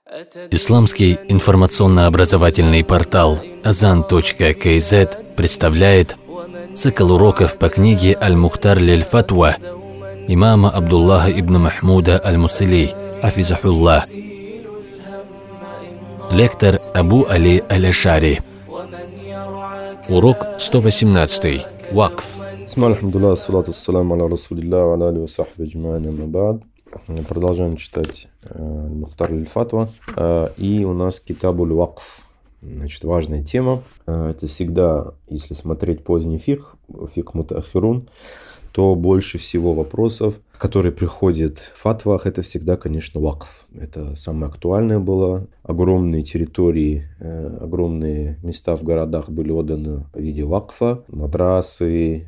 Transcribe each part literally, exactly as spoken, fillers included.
Исламский информационно-образовательный портал азан точка кей зет представляет цикл уроков по книге «Аль-Мухтар лиль-Фатва» имама Абдуллаха ибн Махмуда аль-Мусили, афизахуллах. Лектор Абу Али аль-Ашари. Урок сто восемнадцатый. Вакф. Продолжаем читать «Аль-Мухтар лиль-Фатва». И у нас китабуль вакф. Значит, важная тема. Это всегда, если смотреть поздний фикх, фикх мутаахирун, то больше всего вопросов, которые приходят в фатвах, это всегда, конечно, вакф. Это самое актуальное было. Огромные территории, огромные места в городах были отданы в виде вакфа. Мадрасы,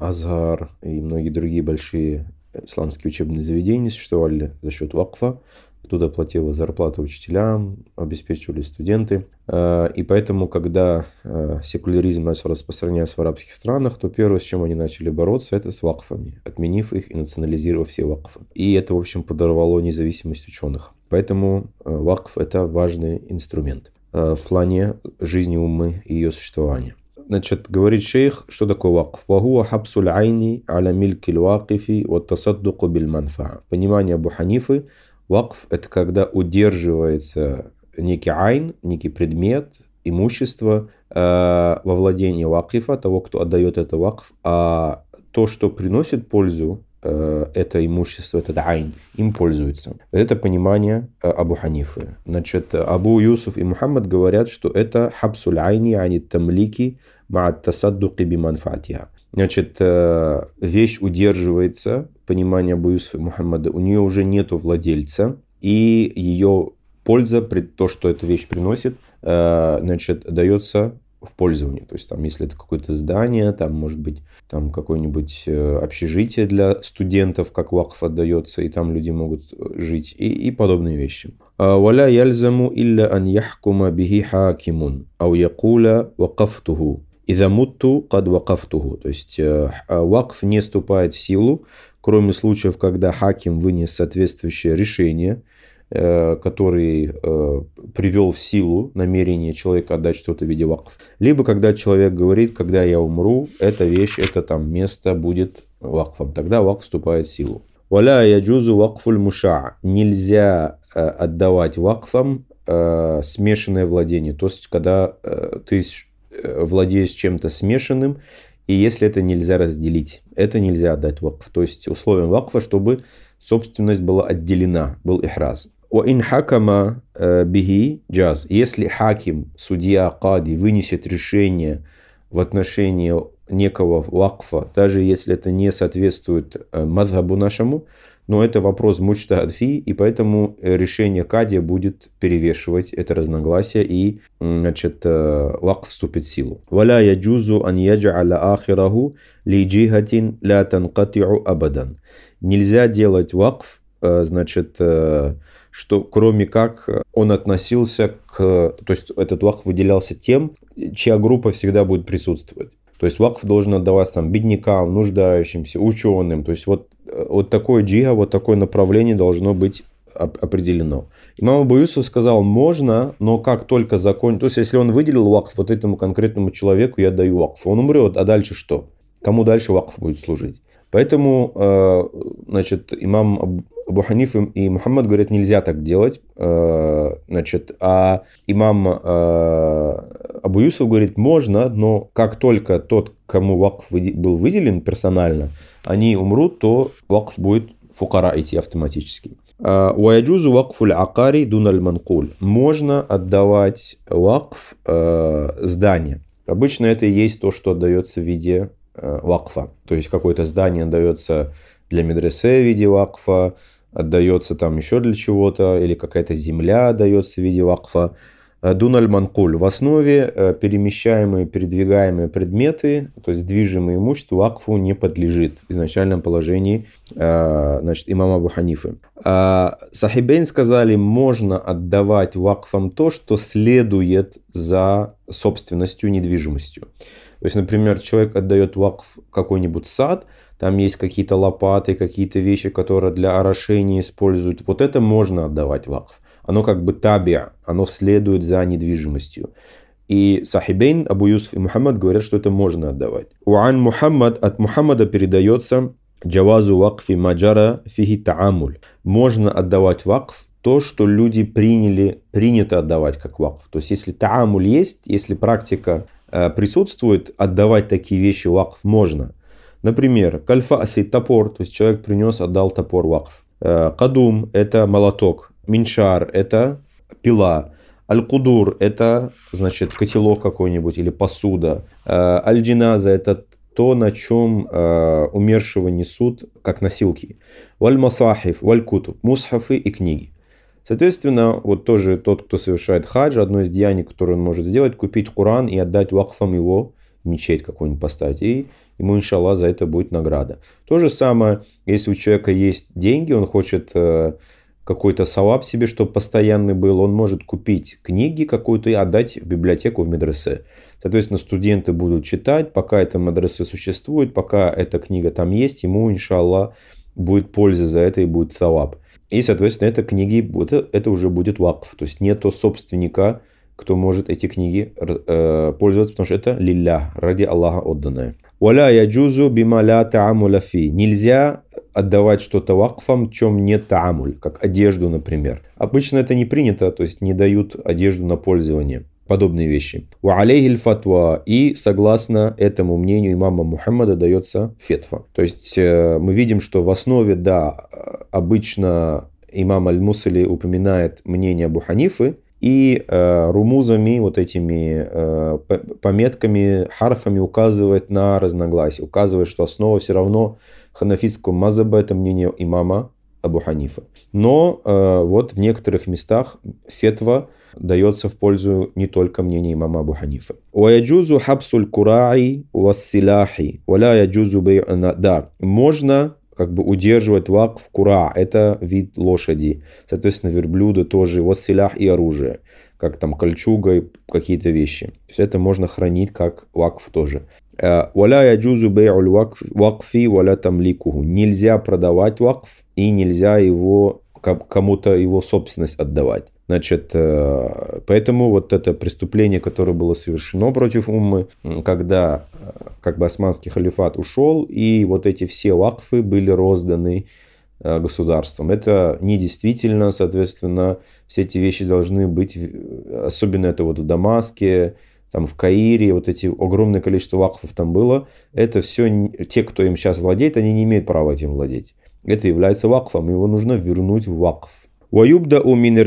Азгар и многие другие большие исламские учебные заведения существовали за счет вакфа. Туда платила зарплату учителям, обеспечивали студенты. И поэтому, когда секуляризм начал распространяться в арабских странах, то первое, с чем они начали бороться, это с вакфами, отменив их и национализировав все вакфы. И это, в общем, подорвало независимость ученых. Поэтому вакф – это важный инструмент в плане жизни уммы и ее существования. Значит, говорит шейх, что такое вакф? Вахуа хабсуль айни аля милькиль вакифи вот тасаддуку биль манфаа. Понимание Абу Ханифы, вакф – это когда удерживается некий айн, некий предмет, имущество э, во владении вакифа, того, кто отдает это вакф, а то, что приносит пользу, э, это имущество, этот айн, им пользуется. Это понимание э, Абу Ханифы. Значит, Абу Юсуф и Мухаммад говорят, что это хабсуль айни ани тамлики ма'ат тасаддуки би манфаатиха. Значит, вещь удерживается, понимание Абу Юсуфа и Мухаммада, у нее уже нету владельца, и ее польза, то, что эта вещь приносит, значит, дается в пользование. То есть, там, если это какое-то здание, там, может быть, там какое-нибудь общежитие для студентов, как вакф отдается, и там люди могут жить, и, и подобные вещи. «Валя яльзаму илля ан яхкума бихи хакимун, ау якуля вакафтуху. «Иза мутту кад вакафтуху». То есть вакф не вступает в силу, кроме случаев, когда хаким вынес соответствующее решение, который привел в силу намерение человека отдать что-то в виде вакф. Либо когда человек говорит, когда я умру, эта вещь, это там место будет вакфом. Тогда вакф вступает в силу. «Валя яджузу вакфуль мушаа». Нельзя отдавать вакфам смешанное владение. То есть когда ты владеешь чем-то смешанным, и если это нельзя разделить, это нельзя отдать вакф. То есть условием вакфа, чтобы собственность была отделена, был ихраз. وَإِنْ حَكَمَ بِهِ джаз. Если хаким, судья, кади вынесет решение в отношении некого вакфа, даже если это не соответствует мазхабу нашему, но это вопрос муджтахид фи, и поэтому решение кади будет перевешивать это разногласие, и, значит, вакф вступит в силу. «Валя яджузу ан яджа'аля ахираху ли джихатин ля танкати'у абадан». Нельзя делать вакф, значит, что кроме как он относился к... То есть этот вакф выделялся тем, чья группа всегда будет присутствовать. То есть вакф должен отдаваться там беднякам, нуждающимся, ученым. То есть вот, вот такое джиха, вот такое направление должно быть определено. Имам Абу Юсуф сказал, можно, но как только закончить... То есть если он выделил вакф вот этому конкретному человеку, я даю вакф. Он умрет, а дальше что? Кому дальше вакф будет служить? Поэтому, значит, имам Абу Ханиф и Мухаммад говорят, нельзя так делать. Значит, а имам Абу Юсуф говорит, можно, но как только тот, кому вакф был выделен персонально, они умрут, то вакф будет фукара идти автоматически. «Ваяджузу вакфуль акари дуналь манкуль». Можно отдавать вакф здания. Обычно это и есть то, что отдается в виде вакфа. То есть какое-то здание отдается для медресе в виде вакфа, отдается там еще для чего-то, или какая-то земля отдается в виде вакфа. Дуналь манкуль. В основе перемещаемые, передвигаемые предметы, то есть движимое имущество, вакфу не подлежит в изначальном положении, значит, имама Абу Ханифы. Сахибейн сказали, можно отдавать вакфам то, что следует за собственностью, недвижимостью. То есть, например, человек отдает вакф какой-нибудь сад, там есть какие-то лопаты, какие-то вещи, которые для орошения используют. Вот это можно отдавать вакф. оно как бы таби, оно следует за недвижимостью. И Сахибейн, Абу Юсуф и Мухаммад говорят, что это можно отдавать. Уан Мухаммад, от Мухаммада передается джавазу вакфи маджара фихи таамуль. Можно отдавать вакф то, что люди приняли, принято отдавать как вакф. То есть, если таамуль есть, если практика э, присутствует, отдавать такие вещи вакф можно. Например, кальфа аси топор, то есть человек принес, отдал топор вакф. Э, кадум – это молоток. Миншар – это пила. Аль-Кудур – это, значит, котелок какой-нибудь или посуда. Аль-Джиназа – это то, на чем э, умершего несут, как носилки. Валь-Масахиф, Валь-Кутуб – мусхафы и книги. Соответственно, вот тоже тот, кто совершает хадж, одно из деяний, которое он может сделать, купить Коран и отдать вакфам его, в мечеть какой-нибудь поставить, и ему, иншаллах, за это будет награда. То же самое, если у человека есть деньги, он хочет... Э, какой-то саваб себе, чтобы постоянный был, он может купить книги какую-то и отдать в библиотеку, в медресе. Соответственно, студенты будут читать, пока это медресе существует, пока эта книга там есть, ему, иншаллах, будет польза за это и будет саваб. И, соответственно, это книги, это, это уже будет вакф. То есть нету собственника, кто может эти книги э, пользоваться, потому что это лилля, ради Аллаха отданное. Валя яджузу бима ля таамуля фи. Нельзя отдавать что-то вакфам, в чем нет таамуль, как одежду, например. Обычно это не принято, то есть не дают одежду на пользование. Подобные вещи. Ва алейхи фатва. И согласно этому мнению имама Мухаммада дается фетва. То есть мы видим, что в основе, да, обычно имам Аль-Мусали упоминает мнение Абу Ханифы, и э, румузами, вот этими э, пометками, харфами указывает на разногласия. Указывает, что основа все равно ханафитского мазаба — это мнение имама Абу Ханифа. Но э, вот в некоторых местах фетва дается в пользу не только мнения имама Абу Ханифа. «Ваяджузу хабсуль кураи вассиляхи, валя яджузу бей'ана». Да, можно как бы удерживать вакф кура, это вид лошади. Соответственно, верблюда тоже, вассилях и оружие, как там кольчуга и какие-то вещи. То есть это можно хранить как вакф тоже. «Валя яджузу бей'уль вакфи валя тамликуху». Нельзя продавать вакф и нельзя его кому-то его собственность отдавать. Значит, поэтому вот это преступление, которое было совершено против уммы, когда как бы османский халифат ушел, и вот эти все вакфы были розданы государством. Это недействительно, соответственно, все эти вещи должны быть, особенно это вот в Дамаске, там в Каире, вот эти огромное количество вакфов там было, это все, те, кто им сейчас владеет, они не имеют права этим владеть. Это является вакфом, его нужно вернуть в вакф. Значит,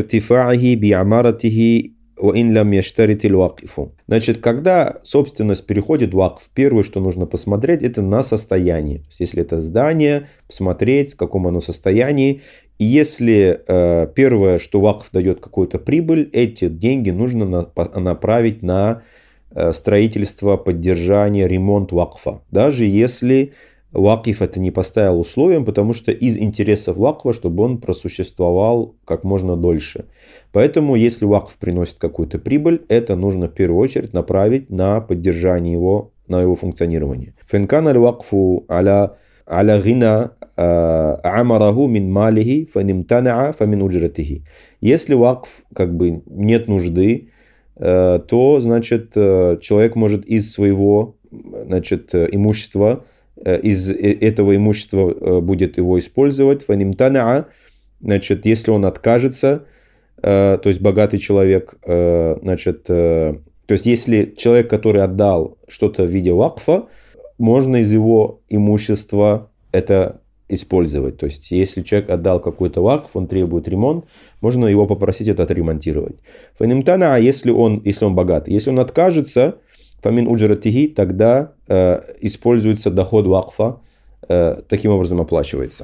когда собственность переходит в вакф, первое, что нужно посмотреть, это на состояние. Если это здание, посмотреть, в каком оно состоянии. И если э, первое, что вакф дает какую-то прибыль, эти деньги нужно на, направить на э, строительство, поддержание, ремонт вакфа. Даже если вакиф это не поставил условием, потому что из интересов вакфа, чтобы он просуществовал как можно дольше. Поэтому, если вакф приносит какую-то прибыль, это нужно в первую очередь направить на поддержание его, на его функционирование. Фенкан аль-вакфу аля аля гина амараху мин малихи фанимтана'a фамин уджратихи. Если вакф как бы нет нужды, то, значит, человек может из своего, значит, имущества, из этого имущества будет его использовать. Фанимтана'a, значит, если он откажется, то есть богатый человек, значит, то есть если человек, который отдал что-то в виде вакфа, можно из его имущества это использовать. То есть если человек отдал какой-то вакф, он требует ремонт, можно его попросить это отремонтировать. Фанимтана'a, если он, если он богатый, если он откажется, фамин уджратихи, тогда э, используется доход вакфа, э, таким образом оплачивается.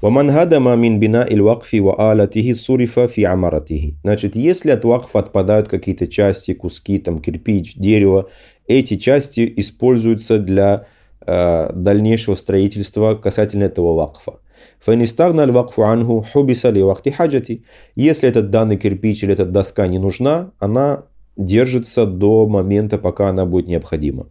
Значит, если от вакфа отпадают какие-то части, куски, там, кирпич, дерево, эти части используются для э, дальнейшего строительства касательно этого вакфа. Если этот данный кирпич или эта доска не нужна, она держится до момента, пока она будет необходима.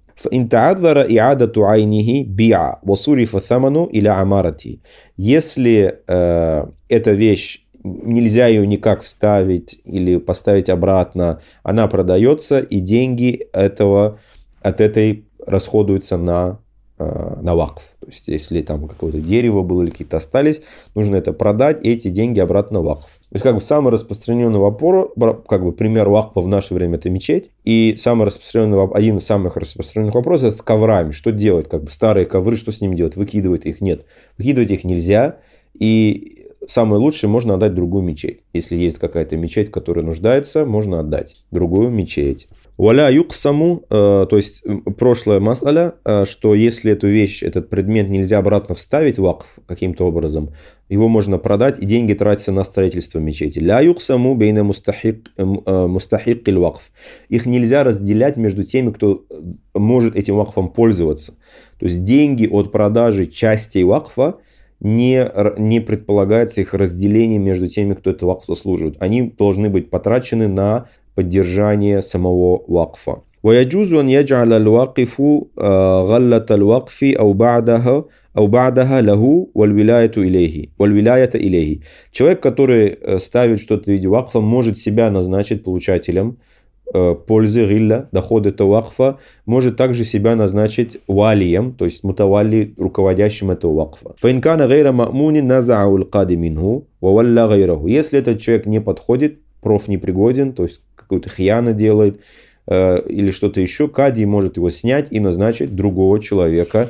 Если э, эта вещь нельзя ее никак вставить или поставить обратно. Она продается, и деньги этого, от этой расходуются на, на вакф. То есть, если там какое-то дерево было или какие-то остались, нужно это продать, и эти деньги обратно в вакф. То есть, как бы самый распространенный вопрос, как бы пример вакфа в наше время это мечеть. И самый распространенный, один из самых распространенных вопросов это с коврами. Что делать? Как бы старые ковры, что с ними делать? Выкидывать их? Нет. Выкидывать их нельзя. И самое лучшее, можно отдать другую мечеть. Если есть какая-то мечеть, которая нуждается, можно отдать другую мечеть. Валя юксаму, то есть прошлая масаля, что если эту вещь, этот предмет нельзя обратно вставить в вакф каким-то образом, его можно продать, и деньги тратятся на строительство мечети. Ля юксаму бейна мустахик иль вакф. Их нельзя разделять между теми, кто может этим вакфом пользоваться. То есть деньги от продажи частей вакфа не, не предполагается их разделение между теми, кто это вакф заслуживает. Они должны быть потрачены на поддержание самого вакфа. ويجوز أن يجعل الواقف غلة الوقف أو بعدها أو بعدها له والولاية إليه والولاية إليه. Человек, который ставит что-то в виде вакфа, может себя назначить получателем пользы, гилля, дохода этого вакфа, может также себя назначить валием, то есть мутавалли, руководящим этого вакфа. فإن كان غير مأمون نزعه القاضي منه وولى غيره. Если этот человек не подходит, проф непригоден, то есть какую-то хияна делает э, или что-то еще, кади может его снять и назначить другого человека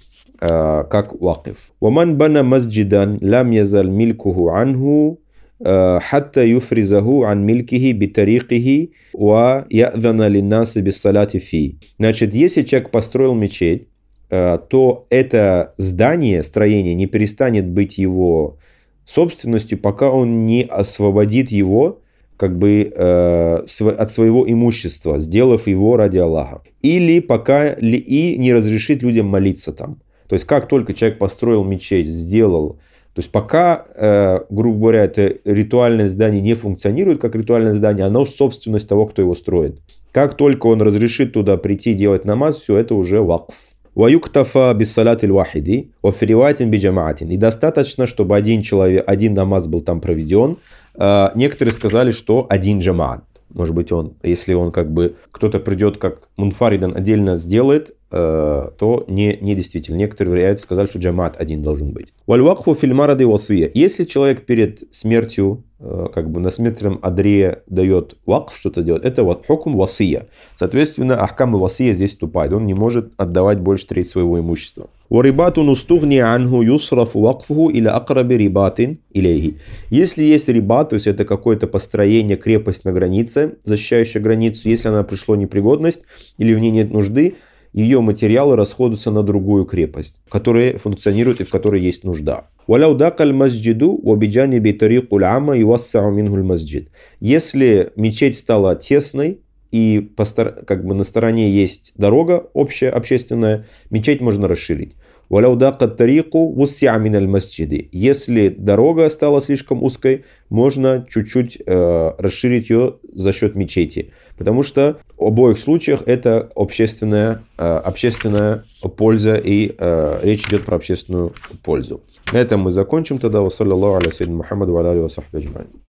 э, как вакиф. ومن بنى مسجدا لم يزل ملكه عنه حتى يفرزه عن ملكه بطريقه ويأذن للناس بالصلاة فيه. Значит, если человек построил мечеть, то это здание, строение не перестанет быть его собственностью, пока он не освободит его как бы э, от своего имущества, сделав его ради Аллаха. Или пока ли, и не разрешит людям молиться там. То есть, как только человек построил мечеть, сделал, то есть, пока, э, грубо говоря, это ритуальное здание не функционирует как ритуальное здание, оно собственность того, кто его строит. Как только он разрешит туда прийти делать намаз, все это уже вакф. وَيُكْتَفَى بِالصَّلَاةِ الْوَاحِدِ وَفِي رِوَايَةٍ بِجَمَاعَةٍ. И достаточно, чтобы один человек, один намаз был там проведен. Некоторые сказали, что один джамаат. Может быть, он, если он как бы, кто-то придет как мунфаридан отдельно сделает, то не, не действительно. Некоторые варианты сказали, что джамаат один должен быть. وَالْوَقْفُ فِي الْمَرَضِ وَصِيَّةٍ. Если человек перед смертью, как бы на смертном одре дает вакф, что-то делает, это вот хукм васия. Соответственно, ахкам и васия здесь вступает. Он не может отдавать больше треть своего имущества. وَرِبَاتٌ نُسْتُغْنِي عَنْهُ يُصْرَفُ وَقْفُهُ إِلَى أَقْرَبِ رِبَاتٍ إِلَيْهِ. Если есть рибат, то есть это какое-то построение, крепость на границе, защищающая границу, если она пришла непригодность или в ней нет нужды, ее материалы расходуются на другую крепость, которая функционирует и в которой есть нужда. Если мечеть стала тесной и как бы на стороне есть дорога общая, общественная, мечеть можно расширить. Если дорога стала слишком узкой, можно чуть-чуть э, расширить ее за счет мечети. Потому что в обоих случаях это общественная, э, общественная польза, и э, речь идет про общественную пользу. На этом мы закончим тогда. Вассаляллаху аля саййидина Мухаммаду ва аля алихи ва сахбихи аджмаин.